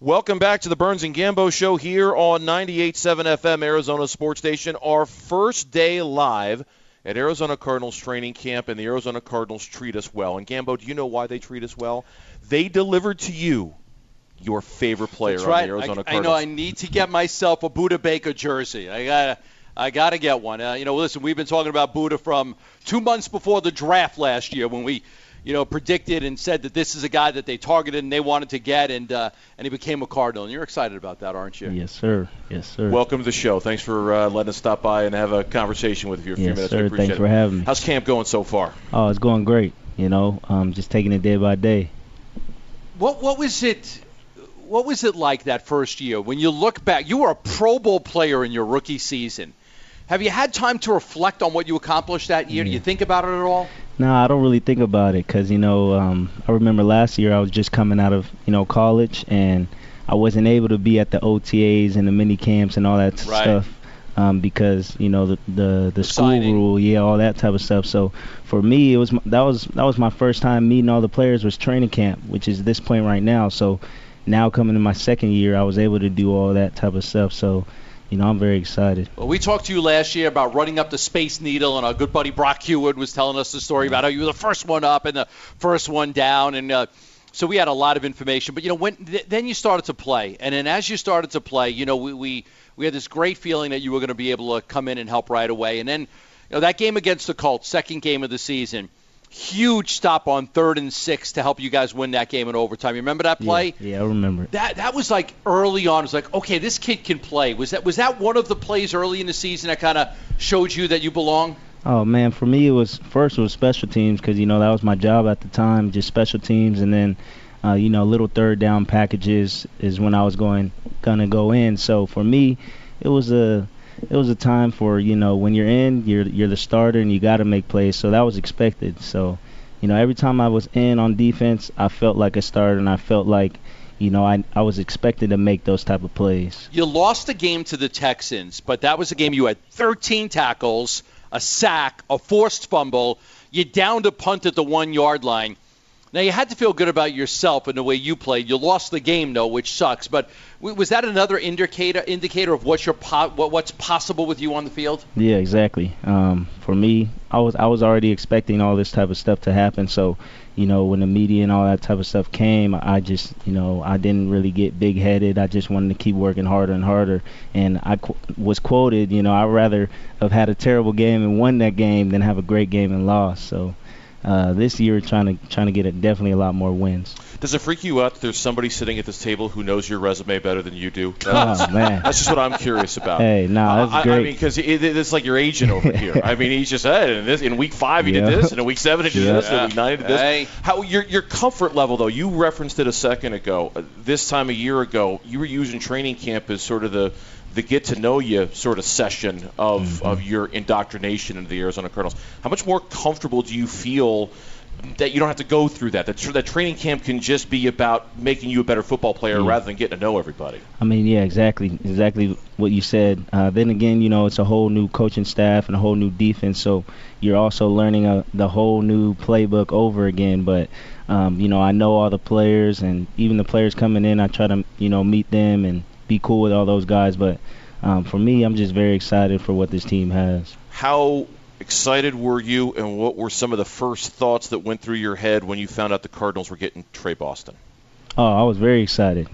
Welcome back to the Burns and Gambo Show here on 98.7 FM, Arizona Sports Station. Our first day live at Arizona Cardinals training camp, and the Arizona Cardinals treat us well. And Gambo, do you know why they treat us well? They delivered to you your favorite player on the Arizona Cardinals. I know I need to get myself a Budda Baker jersey. I gotta get one. Listen, we've been talking about Budda from 2 months before the draft last year when we predicted and said that this is a guy that they targeted and they wanted to get, and he became a Cardinal. And you're excited about that, aren't you? Yes, sir. Yes, sir. Welcome to the show. Thanks for letting us stop by and have a conversation with you for a few minutes. Yes, sir. We appreciate Thanks for having me. How's camp going so far? Oh, it's going great. Just taking it day by day. What was it? What was it like that first year when you look back? You were a Pro Bowl player in your rookie season. Have you had time to reflect on what you accomplished that year? Do you think about it at all? No, I don't really think about it because, I remember last year I was just coming out of, college, and I wasn't able to be at the OTAs and the mini camps and all that stuff because, the school signing rule, all that type of stuff. So for me, that was my first time meeting all the players was training camp, which is this point right now. So now coming in my second year, I was able to do all that type of stuff. So I'm very excited. Well, we talked to you last year about running up the Space Needle, and our good buddy Brock Hewitt was telling us the story about how you were the first one up and the first one down, and so we had a lot of information. But then you started to play, and then as you started to play, we had this great feeling that you were going to be able to come in and help right away. And then that game against the Colts, second game of the season. Huge stop on 3rd and 6 to help you guys win that game in overtime. You remember that play? Yeah, I remember. That was like early on. It was like, okay, this kid can play. Was that one of the plays early in the season that kind of showed you that you belong? Oh, man, for me it was special teams because, that was my job at the time, just special teams. And then, little third down packages is when I was going to go in. So for me, it was a time for, when you're in, you're the starter and you got to make plays. So that was expected. So, every time I was in on defense, I felt like a starter, and I felt like, I was expected to make those type of plays. You lost the game to the Texans, but that was a game you had 13 tackles, a sack, a forced fumble. You downed a punt at the 1-yard line. Now, you had to feel good about yourself and the way you played. You lost the game, though, which sucks. But was that another indicator of what's possible with you on the field? Yeah, exactly. For me, I was already expecting all this type of stuff to happen. So, when the media and all that type of stuff came, I just, I didn't really get big-headed. I just wanted to keep working harder and harder. And I was quoted, I'd rather have had a terrible game and won that game than have a great game and lost. So. This year, trying to get definitely a lot more wins. Does it freak you out that there's somebody sitting at this table who knows your resume better than you do? Oh, man. That's just what I'm curious about. Hey, that's great. I mean, because it's like your agent over here. I mean, he's just in week 5 he did this, and in week 7 he did this, and in week 9 he did this. Hey. How your comfort level, though, you referenced it a second ago. This time a year ago, you were using training camp as sort of the get-to-know-you sort of session of your indoctrination into the Arizona Cardinals. How much more comfortable do you feel that you don't have to go through that? That training camp can just be about making you a better football player rather than getting to know everybody. I mean, yeah, exactly what you said. Then again, it's a whole new coaching staff and a whole new defense, so you're also learning the whole new playbook over again. But, I know all the players, and even the players coming in, I try to, meet them and be cool with all those guys. But for me, I'm just very excited for what this team has. How excited were you, and what were some of the first thoughts that went through your head when you found out the Cardinals were getting Trey Boston? Oh, I was very excited.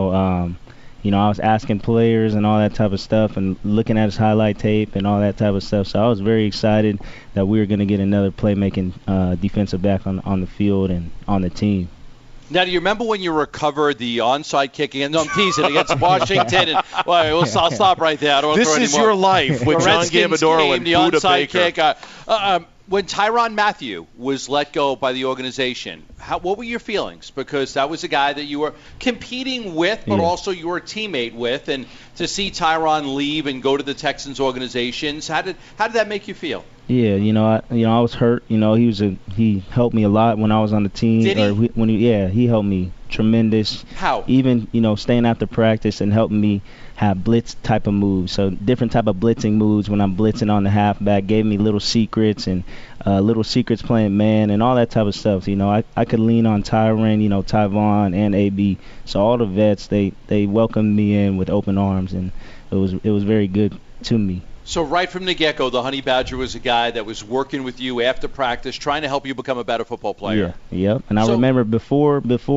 I was asking players and all that type of stuff and looking at his highlight tape and all that type of stuff. So I was very excited that we were going to get another playmaking defensive back on the field and on the team. Now, do you remember when you recovered the onside kick against? No, I'm teasing against Washington. And I'll stop right there. I don't want to this throw is any more. your life with John Gambadoro and the Budda onside Baker. kick. When Tyrann Mathieu was let go by the organization, what were your feelings? Because that was a guy that you were competing with, but also you were a teammate with, and to see Tyrann leave and go to the Texans organizations, how did that make you feel? Yeah, I was hurt. He helped me a lot when I was on the team. Did he? He helped me tremendous. How? Even, staying after practice and helping me have blitz type of moves. So different type of blitzing moves when I'm blitzing on the halfback. Gave me little secrets and little secrets playing man and all that type of stuff. I could lean on Tyron, Tyvon and AB. So all the vets, they welcomed me in with open arms, and it was very good to me. So right from the get-go, the Honey Badger was a guy that was working with you after practice, trying to help you become a better football player. Yeah, yep. And I remember before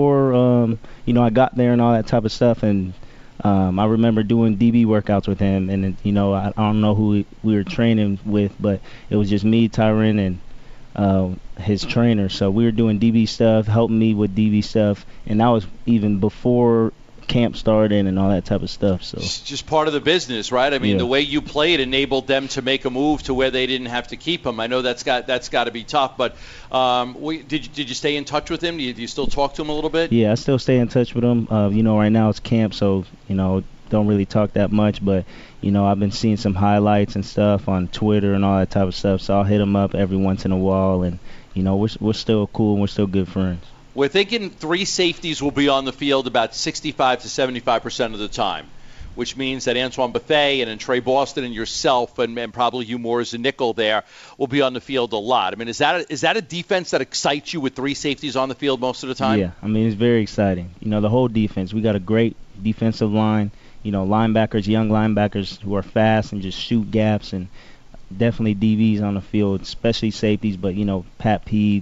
I got there and all that type of stuff, and I remember doing DB workouts with him, and I don't know who we were training with, but it was just me, Tyron, and his trainer. So we were doing DB stuff, helping me with DB stuff, and that was even before camp started and all that type of stuff. So it's just part of the business, right? I mean, The way you played enabled them to make a move to where they didn't have to keep him. I know that's got to be tough, but did you stay in touch with him? Do you still talk to him a little bit? Yeah, I still stay in touch with him. Right now it's camp, so don't really talk that much, but I've been seeing some highlights and stuff on Twitter and all that type of stuff, so I'll hit him up every once in a while, and we're still cool and we're still good friends. We're thinking 3 safeties will be on the field about 65 to 75% of the time, which means that Antoine Buffet and then Trey Boston and yourself and probably you more as a nickel there will be on the field a lot. I mean, is that a defense that excites you with 3 safeties on the field most of the time? Yeah, I mean, it's very exciting. The whole defense. We got a great defensive line, linebackers, young linebackers who are fast and just shoot gaps, and definitely DBs on the field, especially safeties, but, Pat P,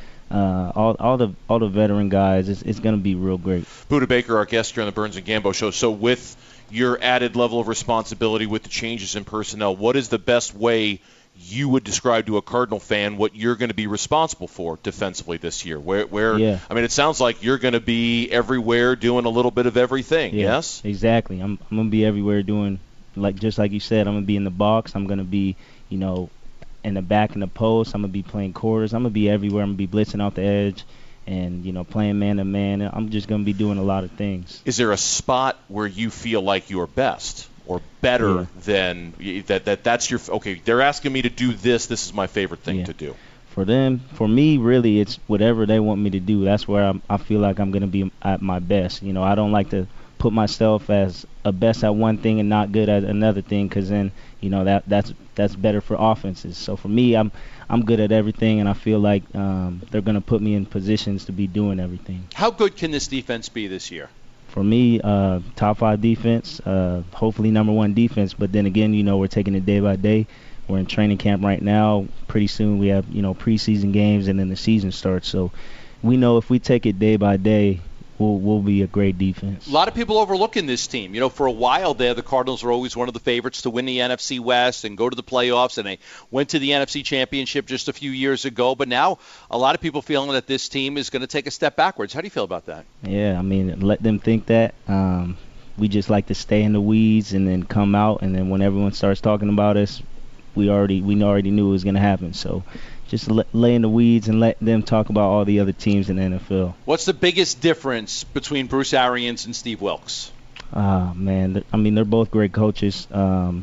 all the veteran guys, it's going to be real great. Budda Baker, our guest here on the Burns and Gambo Show. So with your added level of responsibility with the changes in personnel, what is the best way you would describe to a Cardinal fan what you're going to be responsible for defensively this year? Yeah. I mean, it sounds like you're going to be everywhere doing a little bit of everything, yes? Exactly. I'm going to be everywhere doing, just like you said, I'm going to be in the box. I'm going to be, in the back in the post. I'm going to be playing quarters. I'm going to be everywhere. I'm going to be blitzing off the edge and, playing man-to-man. I'm just going to be doing a lot of things. Is there a spot where you feel like you're best or better than that's your – okay, they're asking me to do this. This is my favorite thing to do. For me, really, it's whatever they want me to do. That's where I feel like I'm going to be at my best. I don't like to put myself as a best at one thing and not good at another thing, because then that's better for offenses. So for me, I'm good at everything, and I feel like they're going to put me in positions to be doing everything. How good can this defense be this year? For me, top 5 defense, hopefully number 1 defense. But then again, we're taking it day by day. We're in training camp right now. Pretty soon we have preseason games, and then the season starts. So we know if we take it day by day, we'll be a great defense. A lot of people overlooking this team. For a while there, the Cardinals were always one of the favorites to win the NFC West and go to the playoffs, and they went to the NFC Championship just a few years ago. But now a lot of people feeling that this team is going to take a step backwards. How do you feel about that? Yeah, I mean, let them think that. We just like to stay in the weeds and then come out, and then when everyone starts talking about us, we already knew it was going to happen. So just lay in the weeds and let them talk about all the other teams in the NFL. What's the biggest difference between Bruce Arians and Steve Wilks? Man, I mean, they're both great coaches. I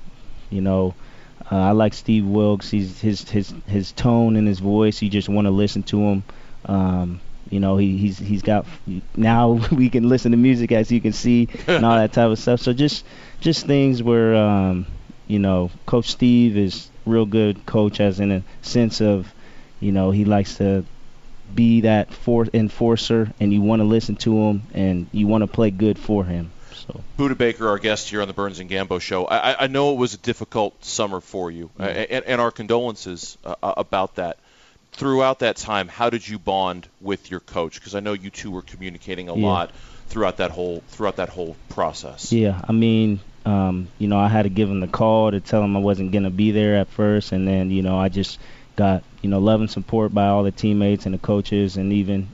like Steve Wilks. His tone and his voice, you just want to listen to him. He's got, now we can listen to music, as you can see, and all that type of stuff. So just things where Coach Steve is real good coach, as in a sense of, he likes to be that enforcer, and you want to listen to him, and you want to play good for him. So Budda Baker, our guest here on the Burns and Gambo Show. I know it was a difficult summer for you, and our condolences about that. Throughout that time, how did you bond with your coach? Because I know you two were communicating a lot throughout that whole process. Yeah, I mean, I had to give him the call to tell him I wasn't going to be there at first, and then, I just got, love and support by all the teammates and the coaches, and even,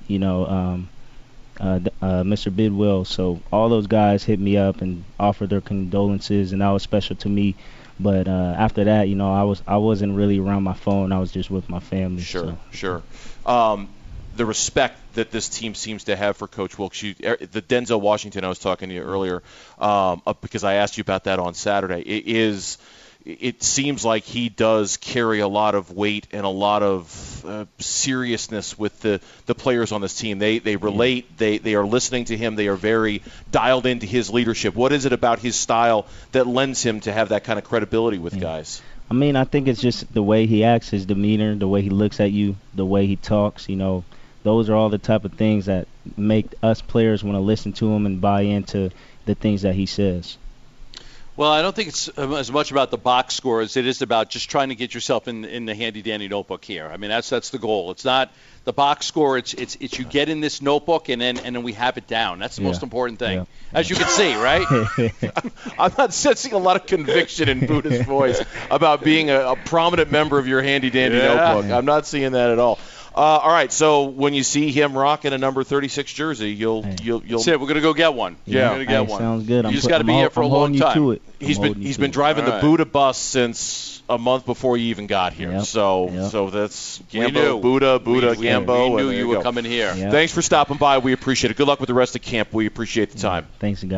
Mr. Bidwell. So all those guys hit me up and offered their condolences, and that was special to me. But after that, I wasn't really around my phone. I was just with my family. Sure. The respect that this team seems to have for Coach Wilks. The Denzel Washington I was talking to you earlier, because I asked you about that on Saturday. it seems like he does carry a lot of weight and a lot of seriousness with the players on this team. They relate. They are listening to him. They are very dialed into his leadership. What is it about his style that lends him to have that kind of credibility with guys? I mean, I think it's just the way he acts, his demeanor, the way he looks at you, the way he talks. Those are all the type of things that make us players want to listen to him and buy into the things that he says. Well, I don't think it's as much about the box score as it is about just trying to get yourself in the handy-dandy notebook here. I mean, that's the goal. It's not the box score. It's you get in this notebook and then we have it down. That's the most important thing, as you can see, right? I'm not sensing a lot of conviction in Buddha's voice about being a prominent member of your handy-dandy notebook. I'm not seeing that at all. All right, so when you see him rocking a number 36 jersey, you'll. That's it. We're gonna go get one. Yeah, we're gonna get one. Sounds good. You just got to be here for a long time. He's been driving the Buddha bus since a month before you even got here. Yep. So that's Gambo, Buddha, Gambo. We knew you were coming here. Yep. Thanks for stopping by. We appreciate it. Good luck with the rest of camp. We appreciate the time. Thanks, guys.